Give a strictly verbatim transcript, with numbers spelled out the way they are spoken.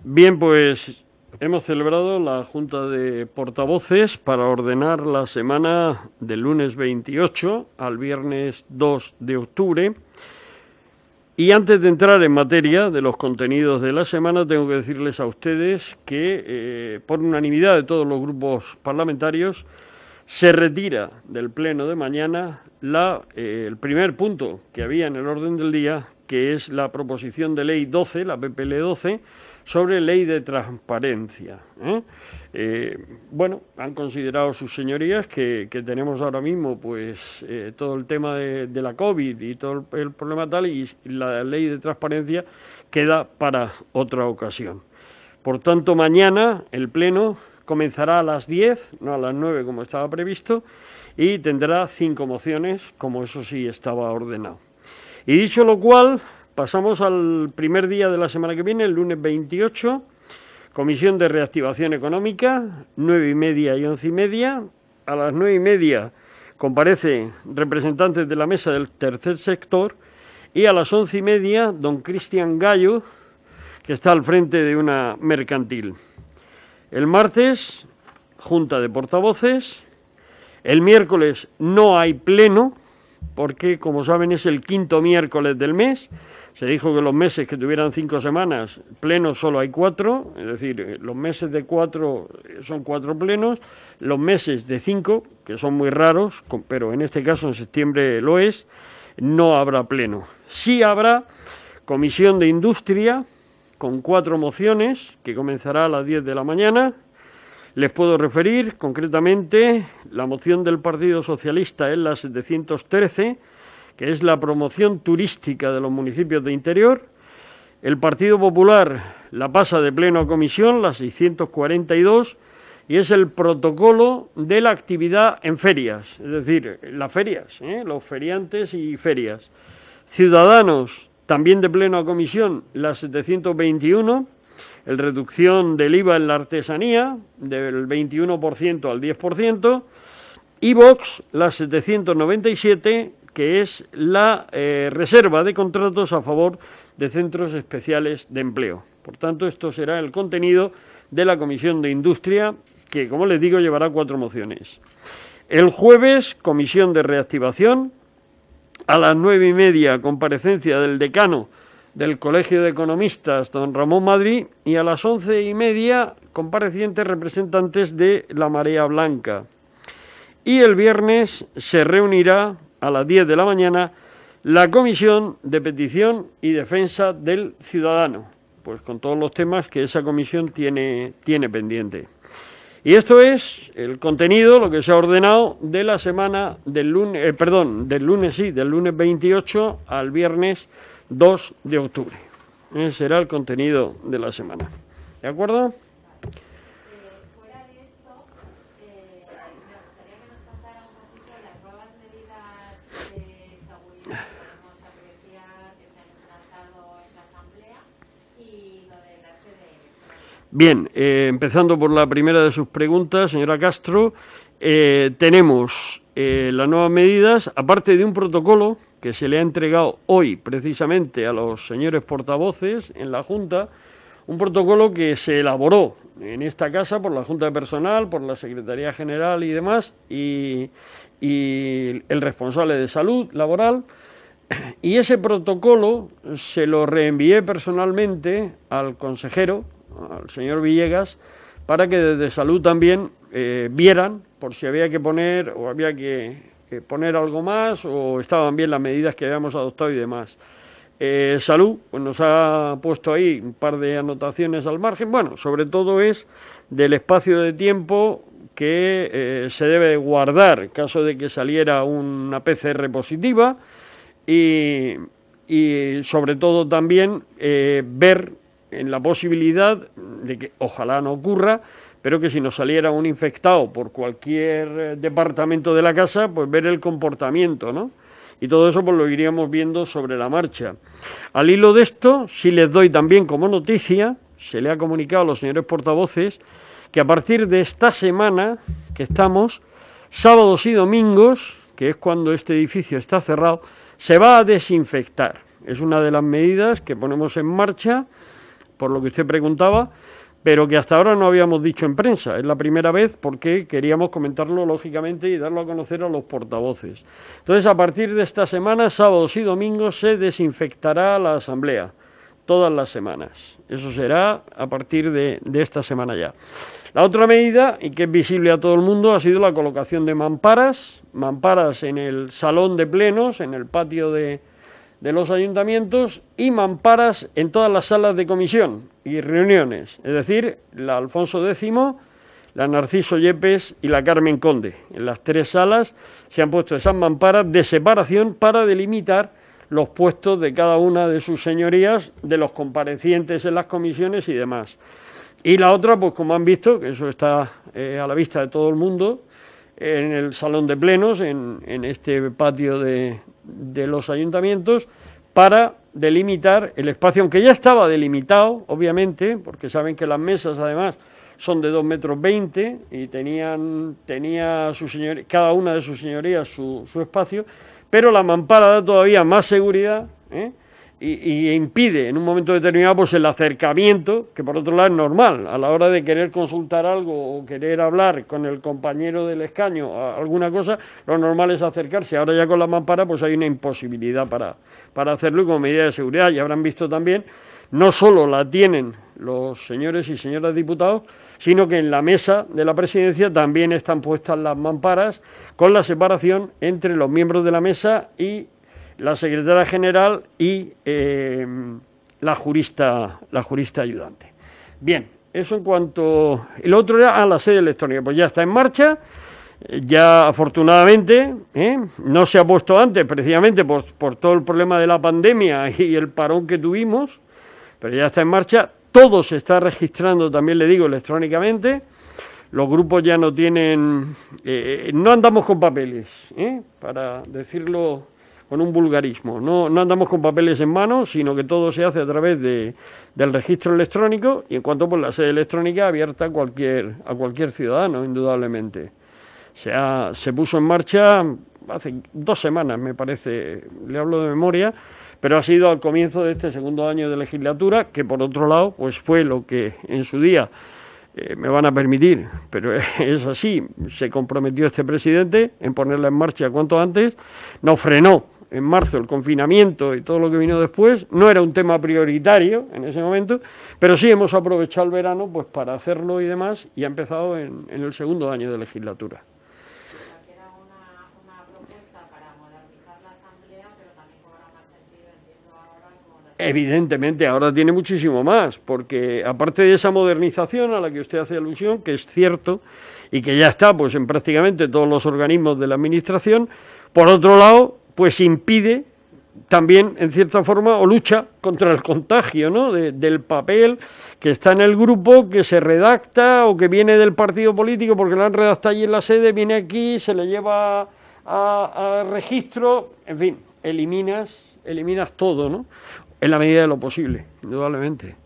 Bien, pues hemos celebrado la Junta de Portavoces para ordenar la semana del lunes veintiocho al viernes dos de octubre. Y antes de entrar en materia de los contenidos de la semana, tengo que decirles a ustedes que, eh, por unanimidad de todos los grupos parlamentarios, se retira del pleno de mañana la, eh, el primer punto que había en el orden del día, que es la proposición de ley doce, la P P L doce, sobre ley de transparencia. ¿eh? Eh, bueno, han considerado sus señorías que, que tenemos ahora mismo pues eh, todo el tema de, de la COVID y todo el, el problema tal, y la ley de transparencia queda para otra ocasión. Por tanto, mañana el pleno comenzará a las diez, no a las nueve como estaba previsto, y tendrá cinco mociones, como eso sí estaba ordenado. Y dicho lo cual, pasamos al primer día de la semana que viene, el lunes veintiocho, Comisión de Reactivación Económica, nueve y media y once y media. A las nueve y media comparecen representantes de la mesa del tercer sector y a las once y media don Cristian Gallo, que está al frente de una mercantil. El martes, Junta de Portavoces. El miércoles no hay pleno, porque, como saben, es el quinto miércoles del mes. Se dijo que los meses que tuvieran cinco semanas, plenos solo hay cuatro, es decir, los meses de cuatro son cuatro plenos, los meses de cinco, que son muy raros, pero en este caso en septiembre lo es, no habrá pleno. Sí habrá Comisión de Industria, con cuatro mociones, que comenzará a las diez de la mañana. Les puedo referir concretamente la moción del Partido Socialista es la setecientos trece, que es la promoción turística de los municipios de interior. El Partido Popular la pasa de pleno a comisión, la seiscientos cuarenta y dos, y es el protocolo de la actividad en ferias, es decir, las ferias, ¿eh? los feriantes y ferias. Ciudadanos, también de pleno a comisión, la setecientos veintiuno, el reducción del I V A en la artesanía, del veintiuno por ciento al diez por ciento, y Vox, la setecientos noventa y siete, que es la eh, reserva de contratos a favor de centros especiales de empleo. Por tanto, esto será el contenido de la Comisión de Industria, que, como les digo, llevará cuatro mociones. El jueves, Comisión de Reactivación. A las nueve y media, comparecencia del decano del Colegio de Economistas, don Ramón Madrid, y a las once y media, comparecientes representantes de la Marea Blanca. Y el viernes se reunirá a las diez de la mañana la Comisión de Petición y Defensa del Ciudadano, pues con todos los temas que esa comisión tiene, tiene pendiente. Y esto es el contenido, lo que se ha ordenado de la semana del lunes, eh, perdón, del lunes sí, del lunes veintiocho al viernes dos de octubre. Ese será el contenido de la semana. ¿De acuerdo? Bien, eh, empezando por la primera de sus preguntas, señora Castro, eh, tenemos eh, las nuevas medidas, aparte de un protocolo que se le ha entregado hoy precisamente a los señores portavoces en la Junta, un protocolo que se elaboró en esta casa por la Junta de Personal, por la Secretaría General y demás, y, y el responsable de salud laboral. Y ese protocolo se lo reenvié personalmente al consejero, al señor Villegas, para que desde Salud también eh, vieran por si había que poner o había que, que poner algo más o estaban bien las medidas que habíamos adoptado y demás. Eh, Salud pues nos ha puesto ahí un par de anotaciones al margen, bueno, sobre todo es del espacio de tiempo que eh, se debe guardar en caso de que saliera una P C R positiva y, y sobre todo también eh, ver en la posibilidad de que ojalá no ocurra, pero que si nos saliera un infectado por cualquier departamento de la casa, pues ver el comportamiento, ¿no? Y todo eso pues lo iríamos viendo sobre la marcha. Al hilo de esto, sí les doy también como noticia, se le ha comunicado a los señores portavoces, que a partir de esta semana que estamos, sábados y domingos, que es cuando este edificio está cerrado, se va a desinfectar. Es una de las medidas que ponemos en marcha por lo que usted preguntaba, pero que hasta ahora no habíamos dicho en prensa. Es la primera vez porque queríamos comentarlo lógicamente y darlo a conocer a los portavoces. Entonces, a partir de esta semana, sábados y domingos, se desinfectará la asamblea, todas las semanas. Eso será a partir de, de esta semana ya. La otra medida, y que es visible a todo el mundo, ha sido la colocación de mamparas, mamparas en el salón de plenos, en el patio de, de los ayuntamientos, y mamparas en todas las salas de comisión y reuniones, es decir, la Alfonso X, la Narciso Yepes y la Carmen Conde. En las tres salas se han puesto esas mamparas de separación para delimitar los puestos de cada una de sus señorías, de los comparecientes en las comisiones y demás. Y la otra, pues como han visto, que eso está eh, a la vista de todo el mundo, en el salón de plenos, en, en este patio de, de los ayuntamientos, para delimitar el espacio, aunque ya estaba delimitado, obviamente, porque saben que las mesas, además, son de dos metros veinte y tenían, tenía su señoría, cada una de sus señorías su, su espacio, pero la mampara da todavía más seguridad, ¿eh? Y, y impide en un momento determinado pues el acercamiento, que por otro lado es normal, a la hora de querer consultar algo o querer hablar con el compañero del escaño a alguna cosa, lo normal es acercarse. Ahora ya con la mampara pues hay una imposibilidad para, para hacerlo, y como medida de seguridad, ya habrán visto también, no solo la tienen los señores y señoras diputados, sino que en la mesa de la presidencia también están puestas las mamparas con la separación entre los miembros de la mesa y la secretaria general y eh, la jurista la jurista ayudante. Bien, eso en cuanto... El otro era a la sede electrónica, pues ya está en marcha, ya afortunadamente, ¿eh? no se ha puesto antes precisamente por, por todo el problema de la pandemia y el parón que tuvimos, pero ya está en marcha, todo se está registrando, también le digo, electrónicamente, los grupos ya no tienen... Eh, no andamos con papeles, ¿eh? para decirlo con un vulgarismo, no, no andamos con papeles en mano, sino que todo se hace a través de, del registro electrónico, y en cuanto pues la sede electrónica abierta a cualquier, a cualquier ciudadano, indudablemente. Se, ha, se puso en marcha hace dos semanas, me parece, le hablo de memoria, pero ha sido al comienzo de este segundo año de legislatura, que por otro lado pues fue lo que en su día, eh, me van a permitir, pero es así, se comprometió este presidente en ponerla en marcha cuanto antes, nos frenó en marzo el confinamiento y todo lo que vino después, no era un tema prioritario en ese momento, pero sí hemos aprovechado el verano pues para hacerlo y demás, y ha empezado en, en el segundo año de legislatura. Era una, una propuesta para modernizar la asamblea, pero también cobra más sentido, entiendo ahora, como la... Evidentemente, ahora tiene muchísimo más, porque aparte de esa modernización a la que usted hace alusión, que es cierto, y que ya está pues en prácticamente todos los organismos de la administración, por otro lado, pues impide también, en cierta forma, o lucha contra el contagio, ¿no?, de, del papel que está en el grupo, que se redacta o que viene del partido político porque lo han redactado allí en la sede, viene aquí, se le lleva a, a registro, en fin, eliminas, eliminas todo, ¿no?, en la medida de lo posible, indudablemente.